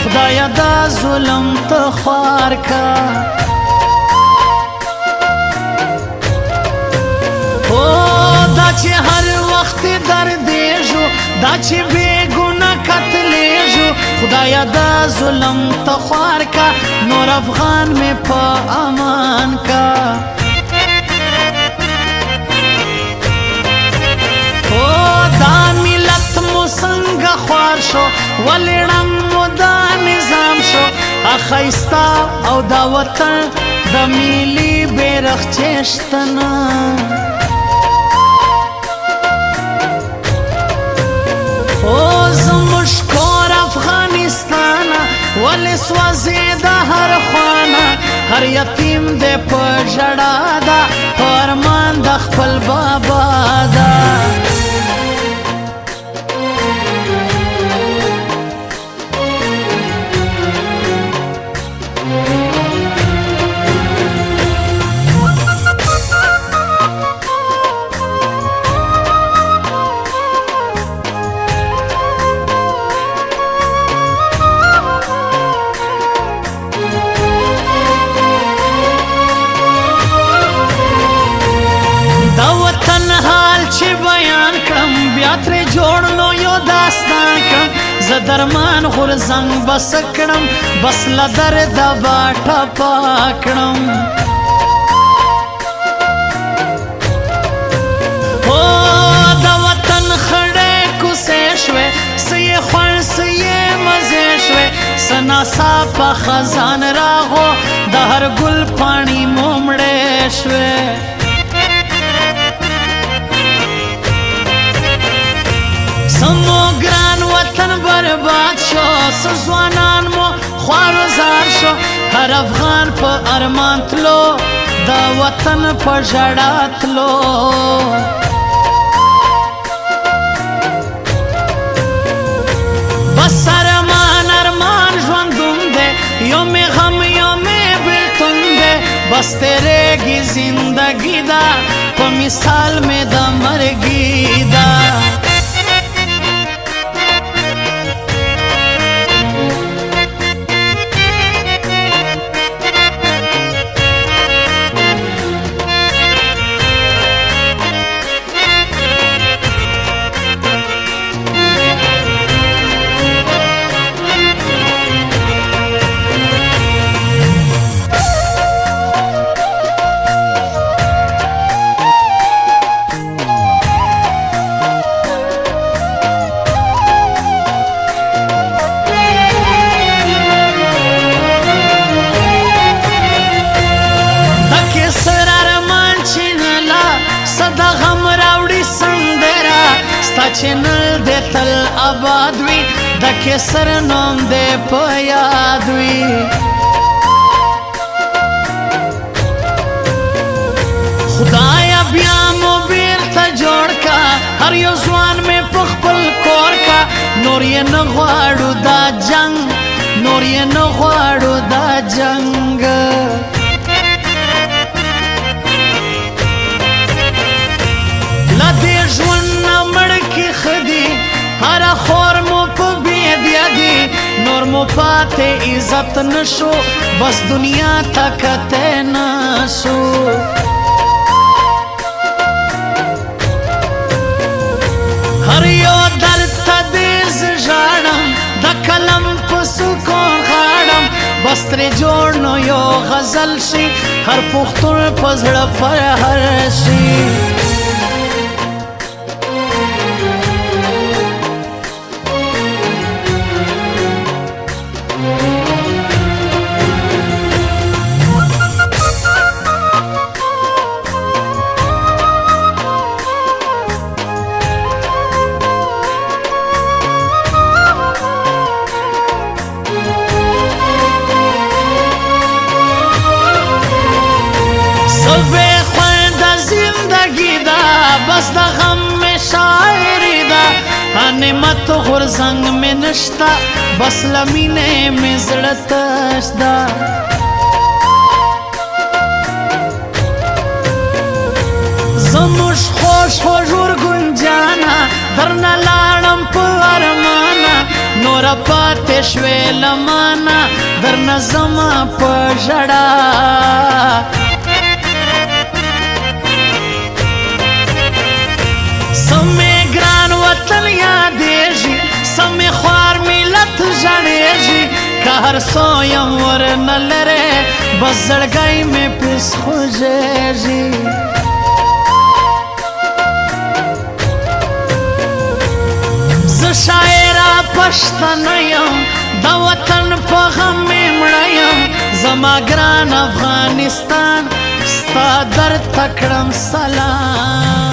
خدایا دا ظلم ته خوار کا دا چې هر وخت دردېږو دا چې بې ګناه قتلېږو خدایا دا ظلم ته خوار کا نور افغان مې په امان کا دا ملت مو څنګه خوار شو ولې ړنګ مو دا نظام شو ښایسته او دا وطن د ملي بیرغچې شته نه زموږ کور افغانستانه ولې سوځېده هر خانه هر یتیم دی په ژړا ده په ارمان د خپل بابا ده ترې جوړ نو یو داستان کړم زه درمان غورځنګ بس کړم بس له درده به ټپه کړم د وطن خړې کوڅې شوې څه یې خوړ څه یې مزې شوې څه ناڅاپه خزان راغو د هر ګل پاڼې مو مړې شوې سمو ګران وطن برباد شو ځوانان مو خوار زار شو هر افغان په ارمان تلو د وطن په ژړا تلو بس ارمان ارمان ژوندون دی یو مې غم یو مې بېلتون دی بس تېرېږي زندګي ده په مثال مې د مرګي ده چینل دې تل آباد وي د کیسر نوم دې په یاد وي خدایا بیا مو بیرته جوړ کا هر یو ځوان مې په خپل کور کا نور یې نه غواړو دا جنګ نور یې نه غواړو دا جنګ لا دې ژوند نه مړ کې خدي هر خور مو په بیا دی نور مو پاتې عزت نشو بس دنیا ته کته نشو هر یو درد ته دې ژاړم د قلم په سکون غاړم بس ترې جوړ نو یو غزل شي هر پښتون په زړه پر هر شي بس د غم میں شاعری دا نعمت غرزنگ میں نشتا بس لمینے میں زړه دا زموږ خوش حضور ګنجانا درنه لاړم په ارمانا نور پاتې شوې لمانه در نظما په ژړا سمې ګران وطن یادېږي سمې خوار ملت ژړېږي که هر څو یم ورنه لرې بس زړګی مې پس خوږېږي زه شاعره پښتنه یم د وطن په غم مې مړه یم زما ګران افغانستان ستا درد ته کړم سلام